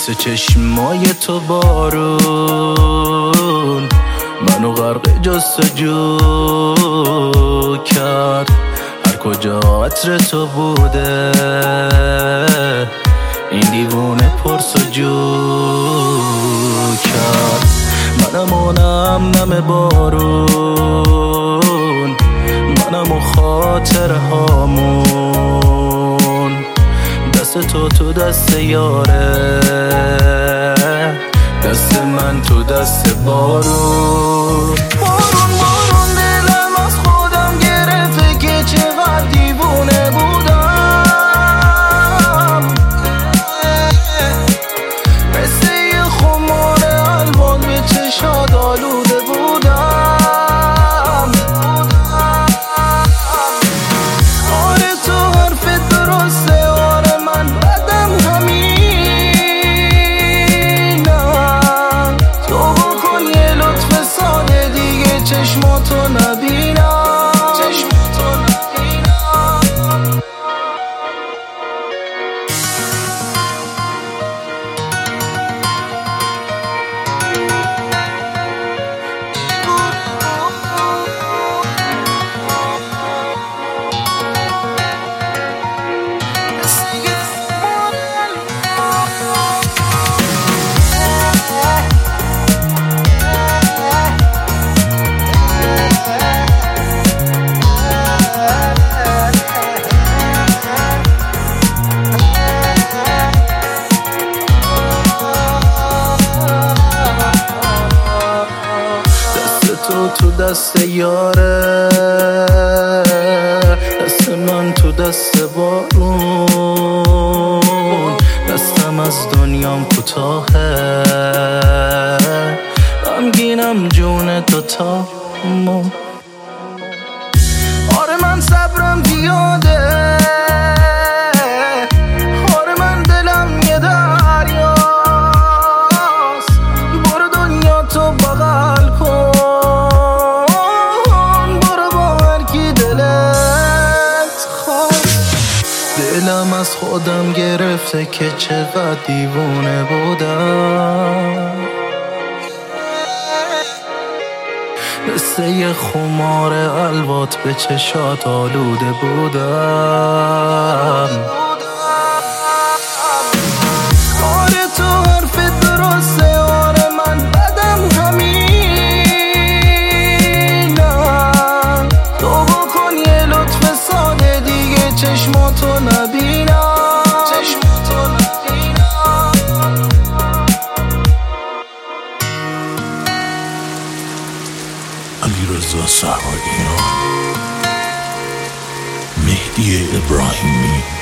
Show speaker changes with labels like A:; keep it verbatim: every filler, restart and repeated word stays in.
A: مثل چشمای تو بارون منو غرق جستجو کرد. هر کجا عطر تو بوده این دیوونه پرسجو کرد. منم اونم نم بارون، منم و خاطر هامون. دست تو تو دست یاره، دست من تو دست بارون. بارون بارون دلم از خودم گرفته که چقدر دیوونه بودم. مثل یه خمار الوان به چشات آلوده بودم. آره تو حرفت درسته، آره من بدم همینم. تو بکن یه لطف ساده دیگه چشماتو نبینم، چشماتو نبینم. تو تو دست یاره، دست من تو دست بارون. دستم از دنیام کوتاهه، غمگینم جون دوتامون. آره من صبرم زیاده، آره من دلم یه دریاست. برو دنیا تو بغل کن، دلم از خودم گرفته که چقدر دیوونه بودم. مثل یه خمار الوات به چشات آلوده بودم. آره تو حرفت درسته، آره من بدم همینم. تو بکن یه لطف ساده دیگه چشماتو نبینم، چشماتو نبینم.
B: علیرضا صحراییان، مهدی ابراهیمی.